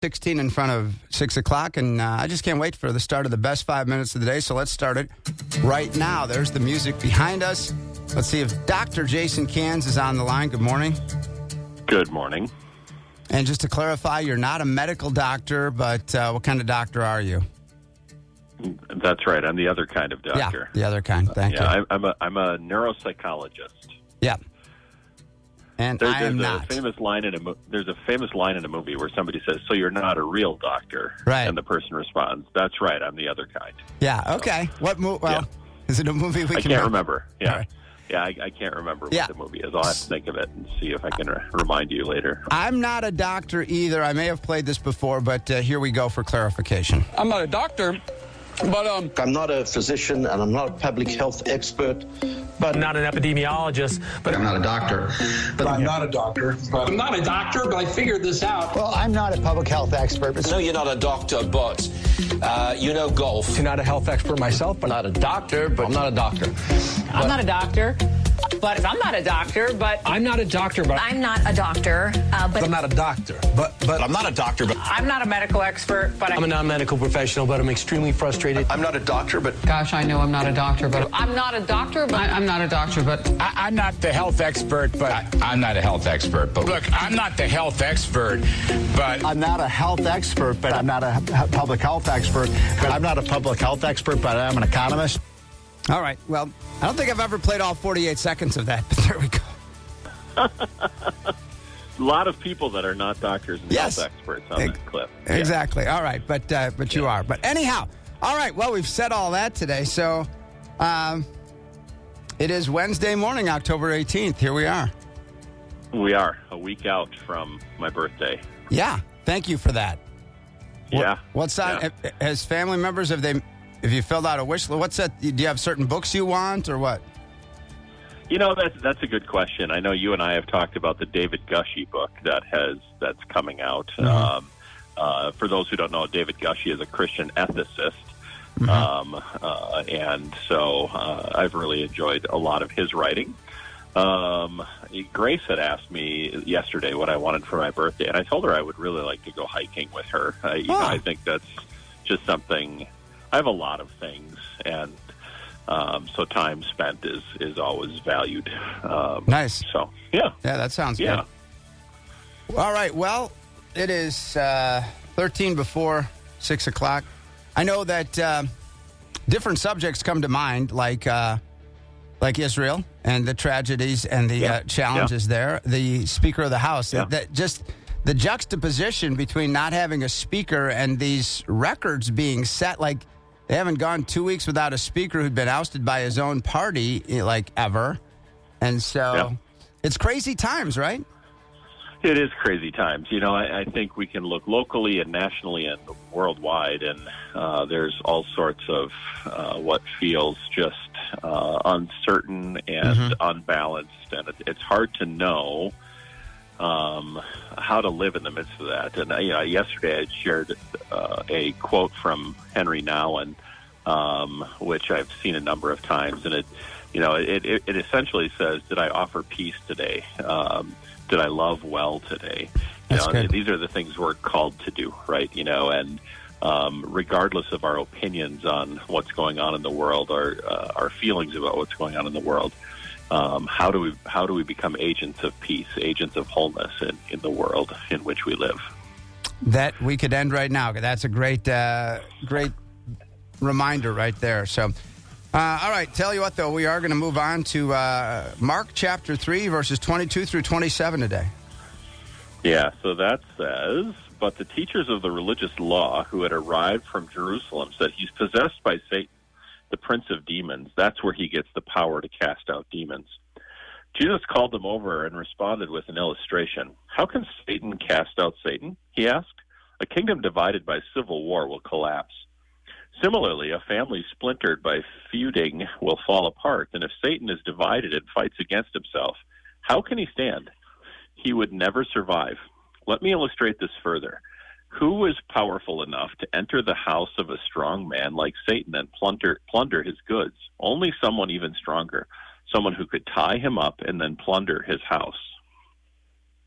16 in front of 6 o'clock, and I just can't wait for the start of the best 5 minutes of the day, so let's start it right now. There's the music behind us. Let's see if Dr. Jason Cans is on the line. Good morning. Good morning. And just to clarify, you're not a medical doctor, but what kind of doctor are you? That's right. I'm the other kind of doctor. Yeah, the other kind. Thank you. I'm a neuropsychologist. Yeah. And I am not. There's a famous line in a movie where somebody says, "So you're not a real doctor?" Right. And the person responds, "That's right. I'm the other kind." Yeah. Okay. What movie? Well, is it a movie we I can? Can't remember. Yeah. Right. Yeah, I can't remember what the movie is. I'll have to think of it and see if I can remind you later. I'm not a doctor either. I may have played this before, but here we go for clarification. I'm not a doctor, but I'm not a physician and I'm not a public health expert. But I'm not an epidemiologist. But I'm not a doctor. But I'm not a doctor. But I'm not a doctor, but I figured this out. Well, I'm not a public health expert. No, you're not a doctor, but you know golf. I'm not a health expert myself, but not a doctor, but I'm not a doctor. I'm not a doctor. But I'm not a doctor, but... I'm not a doctor, but... I'm not a doctor, but... I'm not a doctor, but I'm not a doctor, but... I'm not a medical expert, but... I'm a non-medical professional, but I'm extremely frustrated. I'm not a doctor, but... Gosh, I know I'm not a doctor, but... I'm not a doctor, but... I'm not a doctor, but... I'm not the health expert, but... I'm not a health expert, but... Look, I'm not the health expert, but... I'm not a health expert, but I'm not a public health expert. But I'm not a public health expert, but I'm an economist. All right. Well, I don't think I've ever played all 48 seconds of that, but there we go. A lot of people that are not doctors and health experts on this clip. Exactly. All right. But you are. But anyhow, all right. Well, we've said all that today. So it is Wednesday morning, October 18th. Here we are. We are a week out from my birthday. Yeah. Thank you for that. Yeah. What's that? Yeah. As family members, have you filled out a wish list? What's that? Do you have certain books you want or what? You know, that's a good question. I know you and I have talked about the David Gushee book that's coming out. Mm-hmm. For those who don't know, David Gushee is a Christian ethicist. Mm-hmm. And so I've really enjoyed a lot of his writing. Grace had asked me yesterday what I wanted for my birthday, and I told her I would really like to go hiking with her. Know, I think that's just something... I have a lot of things, and so time spent is always valued. Nice. So, yeah. Yeah, that sounds good. All right, well, it is 13 before 6 o'clock. I know that different subjects come to mind, like Israel and the tragedies and the challenges there. The Speaker of the House, that just... The juxtaposition between not having a speaker and these records being set, like they haven't gone 2 weeks without a speaker who'd been ousted by his own party, like ever. And so it's crazy times, right? It is crazy times. You know, I think we can look locally and nationally and worldwide, and there's all sorts of what feels just uncertain and unbalanced. And it's hard to know how to live in the midst of that. And yesterday I shared a quote from Henry Nouwen, which I've seen a number of times, and it essentially says, "Did I offer peace today? Did I love well today?" These are the things we're called to do, right? And regardless of our opinions on what's going on in the world, or our feelings about what's going on in the world. How do we become agents of peace, agents of wholeness in the world in which we live? That we could end right now. That's a great reminder right there. So, all right. Tell you what, though, we are going to move on to Mark chapter 3, verses 22 through 27 today. Yeah. So that says, "But the teachers of the religious law who had arrived from Jerusalem said, 'He's possessed by Satan, the prince of demons. That's where he gets the power to cast out demons.' Jesus called them over and responded with an illustration. 'How can Satan cast out Satan?' he asked. 'A kingdom divided by civil war will collapse. Similarly, a family splintered by feuding will fall apart. And if Satan is divided and fights against himself, how can he stand? He would never survive. Let me illustrate this further. Who is powerful enough to enter the house of a strong man like Satan and plunder his goods? Only someone even stronger, someone who could tie him up and then plunder his house."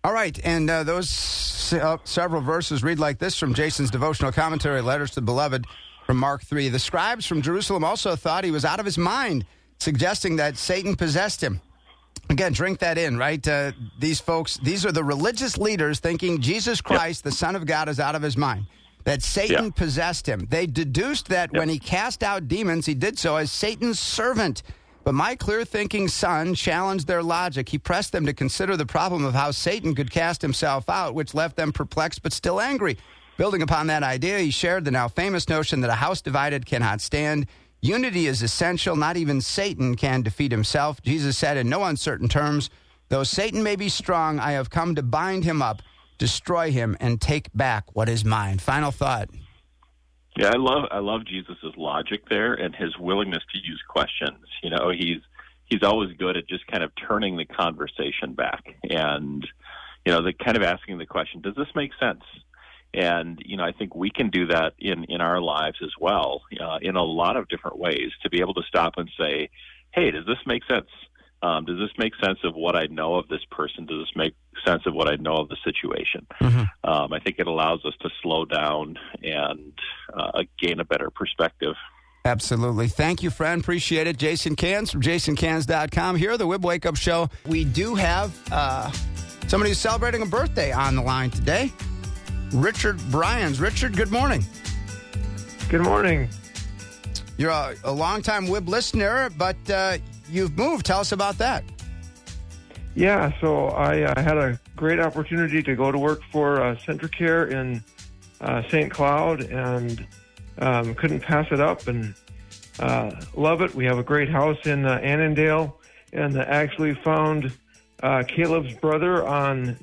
All right, and those several verses read like this from Jason's devotional commentary, Letters to the Beloved, from Mark 3. The scribes from Jerusalem also thought he was out of his mind, suggesting that Satan possessed him. Again, drink that in, right? These folks, these are the religious leaders thinking Jesus Christ, the Son of God, is out of his mind, that Satan possessed him. They deduced that when he cast out demons, he did so as Satan's servant. But my clear-thinking son challenged their logic. He pressed them to consider the problem of how Satan could cast himself out, which left them perplexed but still angry. Building upon that idea, he shared the now famous notion that a house divided cannot stand. Unity is essential. Not even Satan can defeat himself. Jesus said in no uncertain terms, though Satan may be strong, I have come to bind him up, destroy him, and take back what is mine. Final thought. Yeah, I love Jesus' logic there and his willingness to use questions. You know, he's always good at just kind of turning the conversation back and, you know, the kind of asking the question, does this make sense? And, you know, I think we can do that in our lives as well, in a lot of different ways, to be able to stop and say, hey, does this make sense? Does this make sense of what I know of this person? Does this make sense of what I know of the situation? I think it allows us to slow down and gain a better perspective. Absolutely. Thank you, friend. Appreciate it. Jason Cans from JasonCans.com. Here at the Wib Wake Up Show, we do have somebody who's celebrating a birthday on the line today. Richard Bryans. Richard, good morning. Good morning. You're a longtime Wib listener, but you've moved. Tell us about that. Yeah, so I had a great opportunity to go to work for Centricare in St. Cloud and couldn't pass it up and love it. We have a great house in Annandale and actually found Caleb's brother on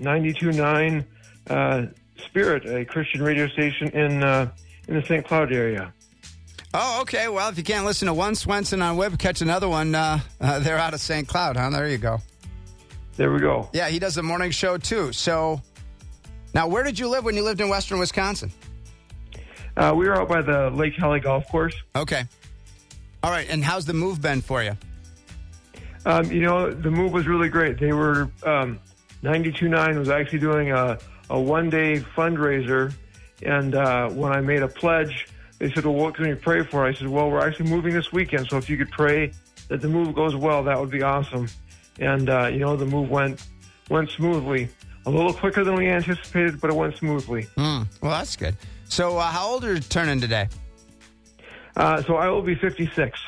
92.9 Spirit, a Christian radio station in the St. Cloud area. Oh, okay. Well, if you can't listen to one Swenson on Web, catch another one. They're out of St. Cloud, huh? There you go. There we go. Yeah, he does a morning show, too. So, now, where did you live when you lived in western Wisconsin? We were out by the Lake Hallie Golf Course. Okay. All right, and how's the move been for you? You know, the move was really great. They were, 92.9 was actually doing a one-day fundraiser, and when I made a pledge, they said, well, what can we pray for? I said, well, we're actually moving this weekend, so if you could pray that the move goes well, that would be awesome. And, you know, the move went smoothly. A little quicker than we anticipated, but it went smoothly. Well, that's good. So how old are you turning today? So I will be 56.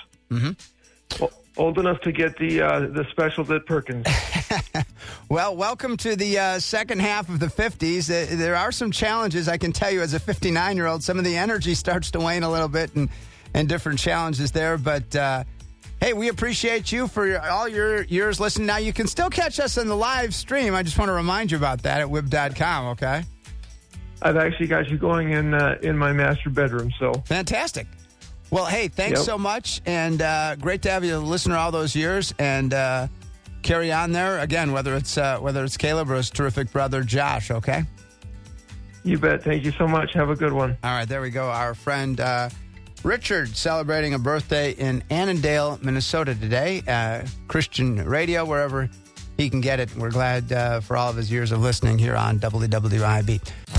Old enough to get the specials at Perkins. Well, welcome to the second half of the 50s. There are some challenges, I can tell you, as a 59-year-old. Some of the energy starts to wane a little bit and different challenges there. But, hey, we appreciate you for all your years listening. Now, you can still catch us on the live stream. I just want to remind you about that at Wib.com, okay? I've actually got you going in my master bedroom, so. Fantastic. Well, hey, thanks so much, and great to have you a listener all those years, and carry on there. Again, whether it's Caleb or his terrific brother, Josh, okay? You bet. Thank you so much. Have a good one. All right, there we go. Our friend Richard celebrating a birthday in Annandale, Minnesota today. Christian radio, wherever he can get it. We're glad for all of his years of listening here on WWIB.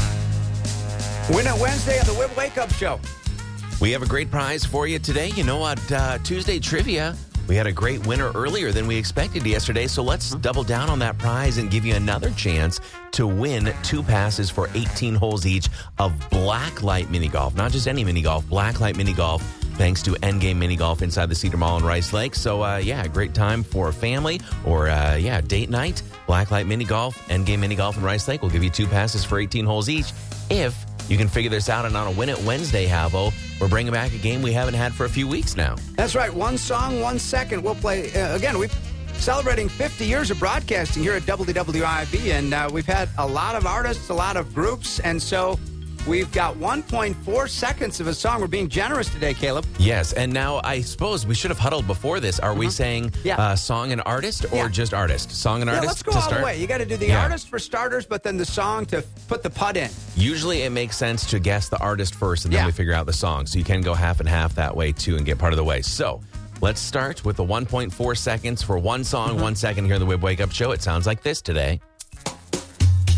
Win It Wednesday on the Wib Wake Up Show. We have a great prize for you today. You know what? Tuesday Trivia, we had a great winner earlier than we expected yesterday, so let's double down on that prize and give you another chance to win 2 passes for 18 holes each of Blacklight Mini Golf. Not just any mini golf, Blacklight Mini Golf, thanks to Endgame Mini Golf inside the Cedar Mall in Rice Lake. So, yeah, great time for family or, date night. Blacklight Mini Golf, Endgame Mini Golf in Rice Lake. We'll give you 2 passes for 18 holes each if you can figure this out. And on a Win It Wednesday, Havo, we're bringing back a game we haven't had for a few weeks now. That's right. 1 song, 1 second. We'll play, again, we're celebrating 50 years of broadcasting here at WWIB, and we've had a lot of artists, a lot of groups, and so we've got 1.4 seconds of a song. We're being generous today, Caleb. Yes, and now I suppose we should have huddled before this. Are we saying song and artist or just artist? Song and artist let's go to all start? the way. You got to do the artist for starters, but then the song to put the putt in. Usually it makes sense to guess the artist first, and then we figure out the song. So you can go half and half that way, too, and get part of the way. So let's start with the 1.4 seconds for 1 song, 1 second here on the Wib Wake Up Show. It sounds like this today.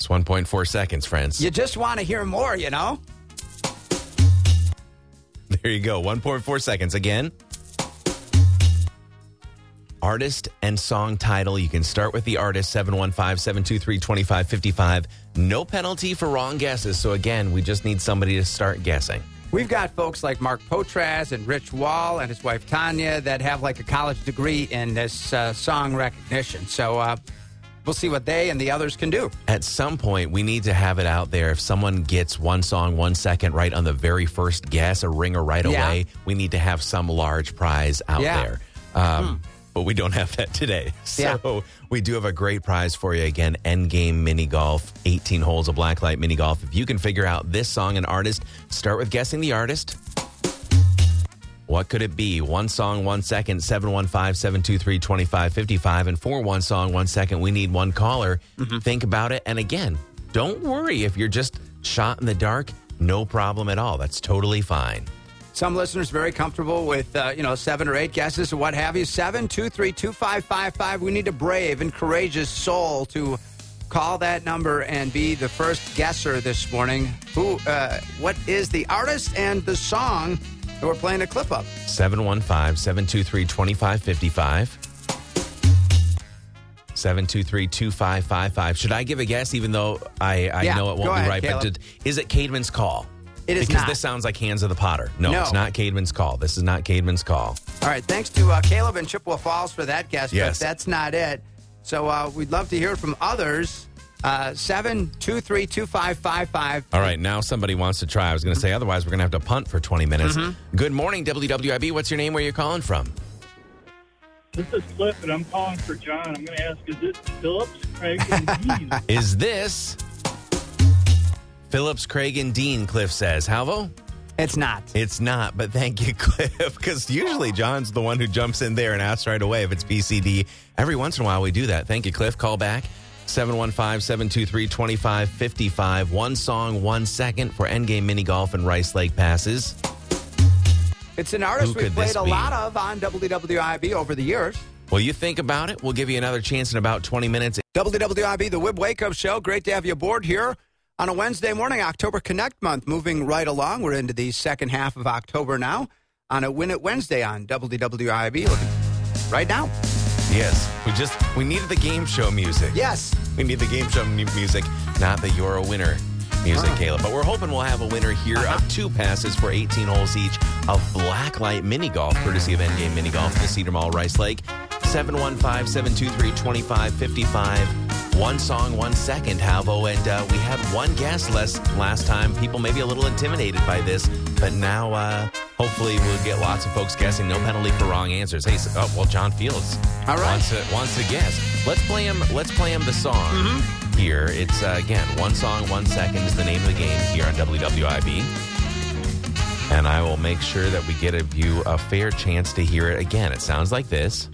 It's 1.4 seconds, friends. You just want to hear more, you know? There you go. 1.4 seconds. Again, artist and song title. You can start with the artist, 715-723-2555. No penalty for wrong guesses. So again, we just need somebody to start guessing. We've got folks like Mark Potraz and Rich Wall and his wife Tanya that have like a college degree in this song recognition. So we'll see what they and the others can do. At some point, we need to have it out there. If someone gets one song 1 second right on the very first guess, a ringer right away, we need to have some large prize out there. But we don't have that today. So we do have a great prize for you. Again, Endgame Mini Golf, 18 holes of Blacklight Mini Golf. If you can figure out this song and artist, start with guessing the artist. What could it be? One song, 1 second, 715-723-2555. And for one song, 1 second, we need one caller. Think about it. And again, don't worry if you're just shot in the dark. No problem at all. That's totally fine. Some listeners very comfortable with, 7 or 8 guesses or what have you. 723-2555. We need a brave and courageous soul to call that number and be the first guesser this morning. What is the artist and the song that we're playing a clip of? 715-723-2555. 723-2555. Should I give a guess, even though I know it won't be right? Caleb. But is it Caedmon's Call? It is because not. This sounds like Hands of the Potter. No, it's not Caedmon's Call. This is not Caedmon's Call. All right, thanks to Caleb and Chippewa Falls for that guess, Yes. but that's not it. So we'd love to hear from others. 723-2555. All right, now somebody wants to try. I was going to say, otherwise we're going to have to punt for 20 minutes. Good morning, WWIB. What's your name? Where are you calling from? This is Cliff, and I'm calling for John. I'm going to ask, is it Phillips, Craig, and Dean? Is this Phillips, Craig, and Dean, Cliff says. Halvo? It's not. It's not, but thank you, Cliff, because usually John's the one who jumps in there and asks right away if it's PCD. Every once in a while we do that. Thank you, Cliff. Call back. 715-723-2555. One song, 1 second for Endgame Mini Golf and Rice Lake passes. It's an artist Who we've could played this a be? lot of on WWIB over the years. Well, you think about it. We'll give you another chance in about 20 minutes. WWIB, the Wib Wake Up Show. Great to have you aboard here on a Wednesday morning, October Connect month. Moving right along. We're into the second half of October now on a Win It Wednesday on WWIB. Looking right now. Yes, we needed the game show music. Yes. We need the game show music, not the You're a Winner music, Caleb. But we're hoping we'll have a winner here of 2 passes for 18 holes each of Blacklight Mini Golf, courtesy of Endgame Mini Golf in the Cedar Mall, Rice Lake. 715-723-2555. One song, 1 second, Halvo. And we had one guess last time. People may be a little intimidated by this, but now hopefully we'll get lots of folks guessing. No penalty for wrong answers. Hey, John Fields wants to guess. Let's play him the song here. It's, again, one song, 1 second is the name of the game here on WWIB. And I will make sure that we give you a fair chance to hear it again. It sounds like this.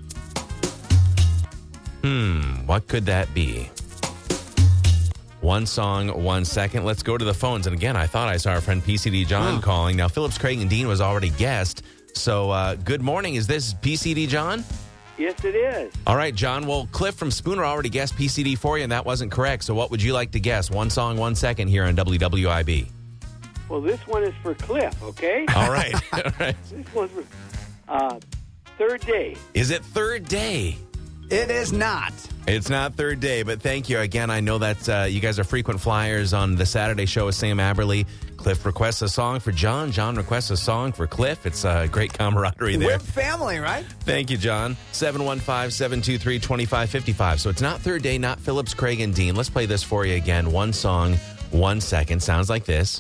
What could that be? One song, 1 second. Let's go to the phones. And again, I thought I saw our friend PCD John calling. Now, Phillips, Craig, and Dean was already guessed. So, good morning. Is this PCD John? Yes, it is. All right, John. Well, Cliff from Spooner already guessed PCD for you, and that wasn't correct. So what would you like to guess? One song, 1 second here on WWIB. Well, this one is for Cliff, okay? All right. All right. This one's for Third Day. Is it Third Day? It is not. It's not Third Day, but thank you. Again, I know that you guys are frequent flyers on the Saturday show with Sam Aberley. Cliff requests a song for John. John requests a song for Cliff. It's a great camaraderie there. Wib family, right? Thank you, John. 715-723-2555. So it's not Third Day, not Phillips, Craig, and Dean. Let's play this for you again. One song, 1 second. Sounds like this.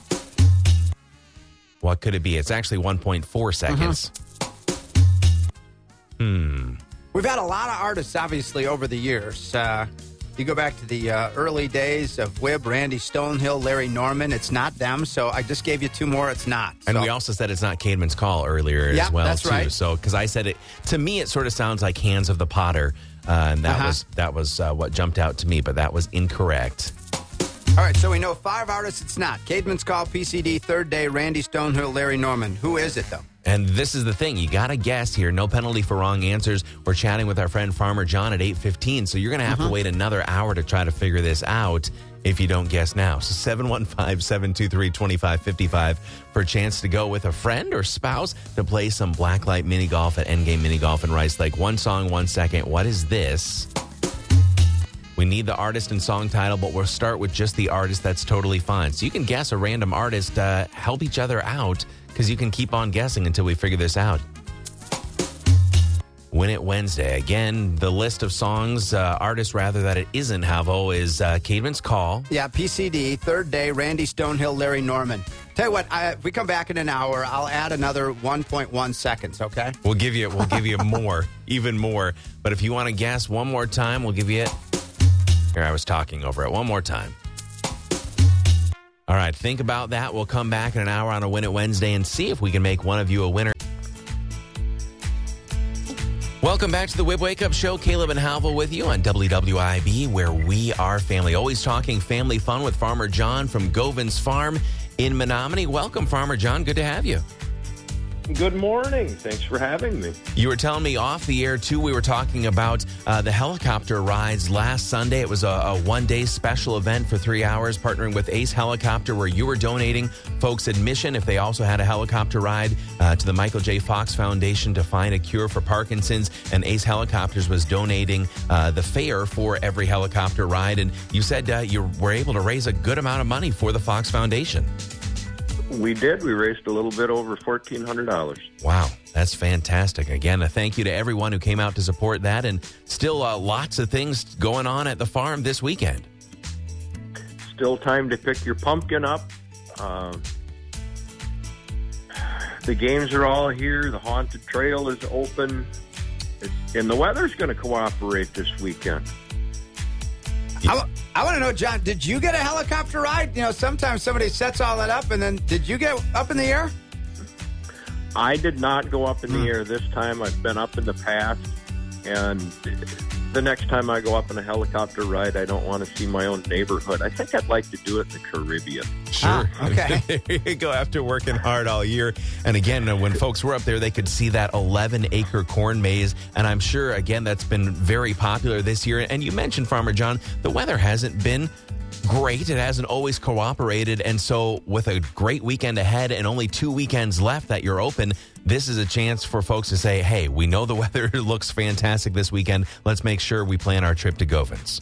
What could it be? It's actually 1.4 seconds. We've had a lot of artists, obviously, over the years. You go back to the early days of Wib, Randy Stonehill, Larry Norman. It's not them, so I just gave you 2 more. It's not. And we also said it's not Caedmon's Call earlier as well, that's too. right. So, because I said it, to me, it sort of sounds like Hands of the Potter, and that was what jumped out to me, but that was incorrect. All right, so we know 5 artists. It's not Caedmon's Call, PCD, Third Day, Randy Stonehill, Larry Norman. Who is it, though? And this is the thing. You got to guess here. No penalty for wrong answers. We're chatting with our friend Farmer John at 8:15, so you're going to have to wait another hour to try to figure this out. if you don't guess now. So 715-723-2555 for a chance to go with a friend or spouse to play some Blacklight Mini Golf at Endgame Mini Golf in Rice Lake. 1 song, 1 second. What is this? We need the artist and song title, but we'll start with just the artist. That's totally fine. So you can guess a random artist. Help each other out because you can keep on guessing until we figure this out. Win It Wednesday. Again, the list of songs, artists rather, that it isn't Havo is Caedmon's Call. Yeah, PCD, Third Day, Randy Stonehill, Larry Norman. Tell you what, if we come back in an hour, I'll add another 1.1 seconds, okay? We'll give you more, even more. But if you want to guess one more time, we'll give you it. Here, I was talking over it. One more time. All right, think about that. We'll come back in an hour on a Win It Wednesday and see if we can make one of you a winner. Welcome back to the Wib Wake Up Show. Caleb and Halville with you on WWIB, where we are family. Always talking family fun with Farmer John from Govins Farm in Menominee. Welcome, Farmer John. Good to have you. Good morning. Thanks for having me. You were telling me off the air, too, we were talking about the helicopter rides last Sunday. It was a one-day special event for 3 hours, partnering with Ace Helicopter, where you were donating folks admission if they also had a helicopter ride to the Michael J. Fox Foundation to find a cure for Parkinson's. And Ace Helicopters was donating the fare for every helicopter ride. And you said you were able to raise a good amount of money for the Fox Foundation. We did. We raised a little bit over $1,400. Wow, that's fantastic. Again, a thank you to everyone who came out to support that, and still lots of things going on at the farm this weekend. Still time to pick your pumpkin up. The games are all here. The Haunted Trail is open. And the weather's going to cooperate this weekend. I want to know, John, did you get a helicopter ride? You know, sometimes somebody sets all that up, and then did you get up in the air? I did not go up in the air this time. I've been up in the past, and the next time I go up in a helicopter ride, I don't want to see my own neighborhood. I think I'd like to do it in the Caribbean. Sure. Okay. There you go, after working hard all year. And again, when folks were up there, they could see that 11-acre corn maze. And I'm sure, again, that's been very popular this year. And you mentioned, Farmer John, the weather hasn't been great. It hasn't always cooperated. And so with a great weekend ahead and only 2 weekends left that you're open, this is a chance for folks to say, hey, we know the weather looks fantastic this weekend. Let's make sure we plan our trip to Govins.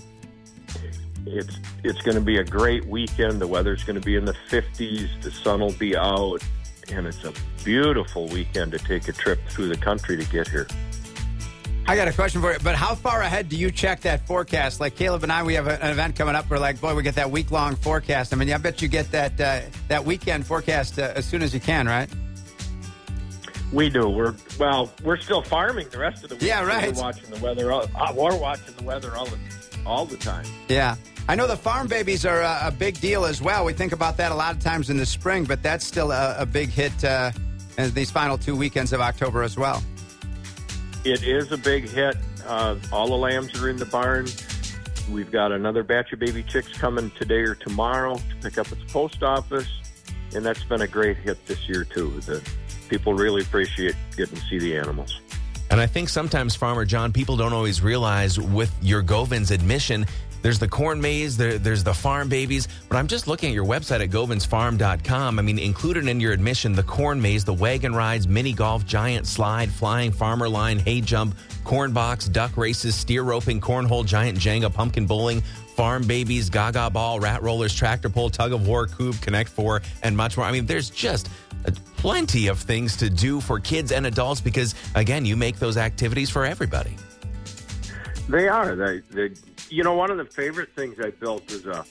It's going to be a great weekend. The weather's going to be in the 50s. The sun will be out. And it's a beautiful weekend to take a trip through the country to get here. I got a question for you, but how far ahead do you check that forecast? Like Caleb and I, we have an event coming up. We're like, boy, we get that week-long forecast. I mean, I bet you get that weekend forecast as soon as you can, right? We do. We're still farming the rest of the week. Yeah, right. We're watching the weather. We're watching the weather all the time. Yeah. I know the farm babies are a big deal as well. We think about that a lot of times in the spring, but that's still a big hit in these final 2 weekends of October as well. It is a big hit. All the lambs are in the barn. We've got another batch of baby chicks coming today or tomorrow to pick up at the post office, and that's been a great hit this year, too. The people really appreciate getting to see the animals. And I think sometimes, Farmer John, people don't always realize with your Govins admission, there's the corn maze, there's the farm babies, but I'm just looking at your website at govinsfarm.com. I mean, included in your admission, the corn maze, the wagon rides, mini golf, giant slide, flying farmer line, hay jump, corn box, duck races, steer roping, cornhole, giant Jenga, pumpkin bowling, farm babies, gaga ball, rat rollers, tractor pull, tug of war, Coop, Connect 4, and much more. I mean, there's just plenty of things to do for kids and adults because, again, you make those activities for everybody. They are. You know, one of the favorite things I built is now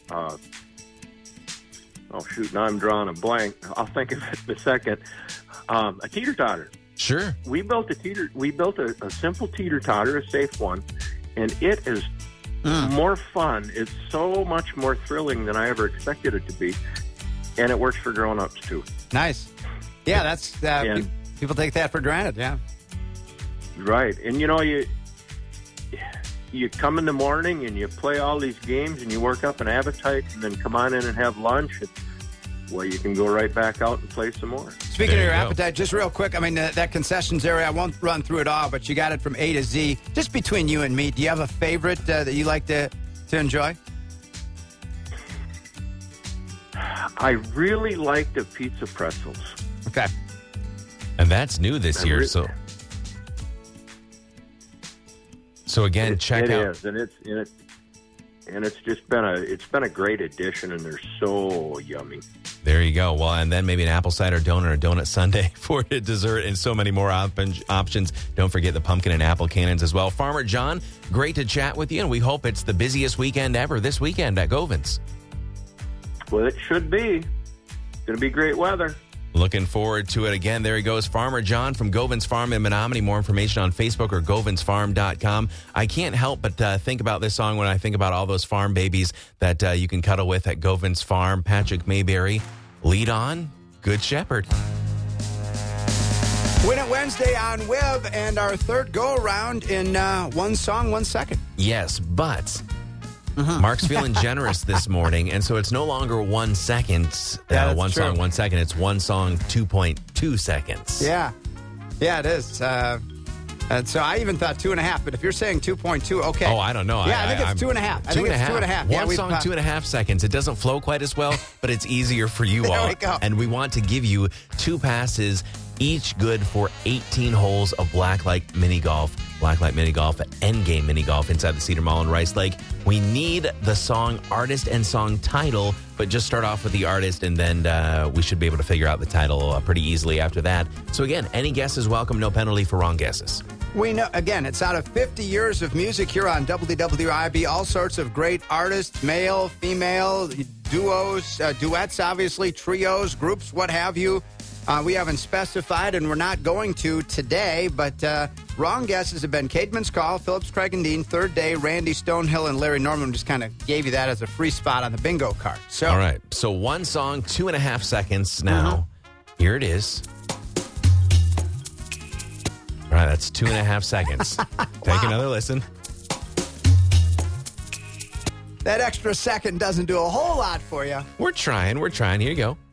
I'm drawing a blank. I'll think of it in a second. A teeter-totter. Sure. We built a simple teeter-totter, a safe one, and it is more fun. It's so much more thrilling than I ever expected it to be, and it works for grown-ups, too. Nice. Yeah, that's people take that for granted, yeah. Right. And, you know, you come in the morning and you play all these games and you work up an appetite and then come on in and have lunch. And, well, you can go right back out and play some more. Speaking of your appetite, just real quick, I mean, that concessions area, I won't run through it all, but you got it from A to Z. Just between you and me, do you have a favorite that you like to enjoy? I really like the pizza pretzels. Okay. And that's new this year. So again, check out. It is, and it's just been a great addition, and they're so yummy. There you go. Well, and then maybe an apple cider donut or donut sundae for a dessert, and so many more options. Don't forget the pumpkin and apple cannons as well. Farmer John, great to chat with you, and we hope it's the busiest weekend ever this weekend at Govins. Well, it should be. It's going to be great weather. Looking forward to it. Again, there he goes, Farmer John from Govins Farm in Menominee. More information on Facebook or govinsfarm.com. I can't help but think about this song when I think about all those farm babies that you can cuddle with at Govins Farm. Patrick Mayberry, Lead On, Good Shepherd. Win It Wednesday on WIB, and our third go-around in one song, 1 second. Yes, but... Mark's feeling generous this morning, and so it's no longer 1 second. One true. song, 1 second. It's one song, 2.2 seconds. Yeah, it is. And so I even thought 2.5, but if you're saying 2.2, okay. Oh, I don't know. Yeah, I think it's 2.5. I think it's 2.5. One song, 2.5 seconds. It doesn't flow quite as well, but it's easier for you all. There we go. And we want to give you 2 passes, each good for 18 holes of Blacklight Mini Golf at Endgame Mini Golf inside the Cedar Mall in Rice Lake. We need the song artist and song title, but just start off with the artist, and then we should be able to figure out the title pretty easily after that. So again, any guess is welcome. No penalty for wrong guesses. We know, again, it's out of 50 years of music here on WWIB. All sorts of great artists, male, female, duos, duets, obviously, trios, groups, what have you. We haven't specified, and we're not going to today, but wrong guesses have been Caedmon's Call, Phillips, Craig and Dean, Third Day, Randy Stonehill, and Larry Norman. Just kind of gave you that as a free spot on the bingo card. So, all right, so one song, 2.5 seconds now. Here it is. All right, that's 2.5 seconds. Take another listen. That extra second doesn't do a whole lot for you. We're trying. Here you go.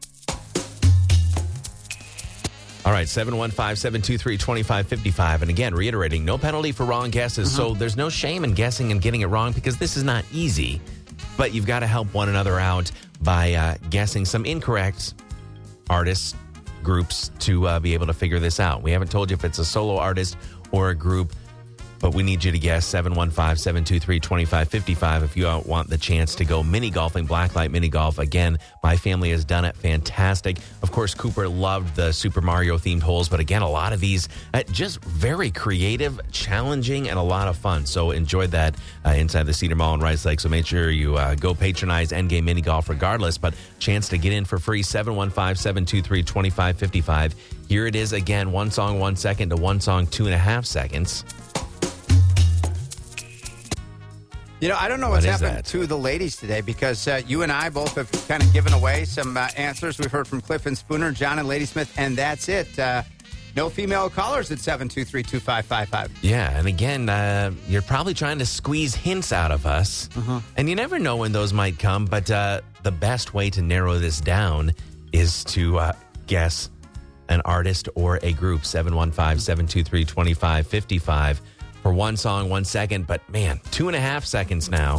All right, 715-723-2555. And again, reiterating, no penalty for wrong guesses. So there's no shame in guessing and getting it wrong because this is not easy. But you've got to help one another out by guessing some incorrect artists, groups to be able to figure this out. We haven't told you if it's a solo artist or a group, but we need you to guess 715-723-2555 if you want the chance to go mini golfing, Blacklight Mini Golf. Again, my family has done it. Fantastic. Of course, Cooper loved the Super Mario themed holes, but again, a lot of these just very creative, challenging, and a lot of fun. So enjoyed that inside the Cedar Mall in Rice Lake. So make sure you go patronize Endgame Mini Golf regardless, but chance to get in for free, 715-723-2555. Here it is again, one song, 1 second to one song, 2.5 seconds. You know, I don't know what's happened to the ladies today because you and I both have kind of given away some answers. We've heard from Cliff and Spooner, John and Ladysmith, and that's it. No female callers at 723-2555. Yeah, and again, you're probably trying to squeeze hints out of us, and you never know when those might come, but the best way to narrow this down is to guess an artist or a group, 715-723-2555. For one song, 1 second, but man, 2.5 seconds now.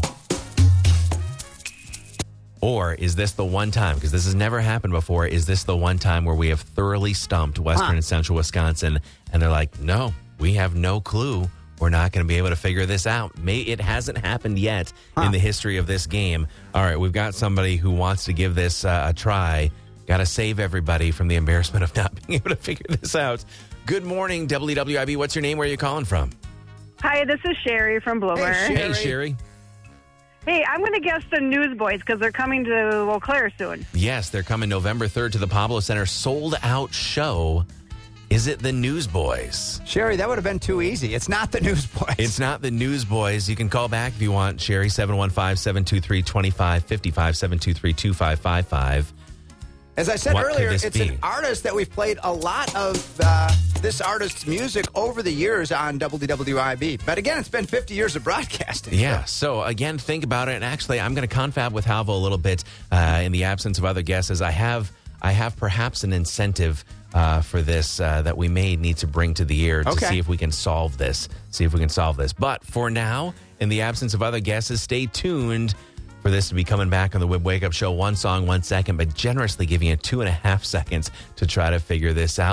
Or is this the one time, because this has never happened before, is this the one time where we have thoroughly stumped Western and Central Wisconsin, and they're like, no, we have no clue. We're not going to be able to figure this out. It hasn't happened yet in the history of this game. All right, we've got somebody who wants to give this a try. Got to save everybody from the embarrassment of not being able to figure this out. Good morning, WWIB. What's your name? Where are you calling from? Hi, this is Sherry from Bloomer. Hey, Sherry. Hey, I'm going to guess the Newsboys because they're coming to Eau Claire soon. Yes, they're coming November 3rd to the Pablo Center. Sold-out show. Is it the Newsboys? Sherry, that would have been too easy. It's not the Newsboys. It's not the Newsboys. You can call back if you want, Sherry, 715-723-2555, 723-2555. As I said earlier, it's an artist that we've played a lot of this artist's music over the years on WWIB. But again, it's been 50 years of broadcasting. Yeah, so again, think about it. And actually, I'm going to confab with Halvo a little bit in the absence of other guesses. I have perhaps an incentive for this that we may need to bring to the air to see if we can solve this. But for now, in the absence of other guesses, stay tuned for this to be coming back on the WIB Wake Up Show. 1 song, 1 second, but generously giving you 2.5 seconds to try to figure this out.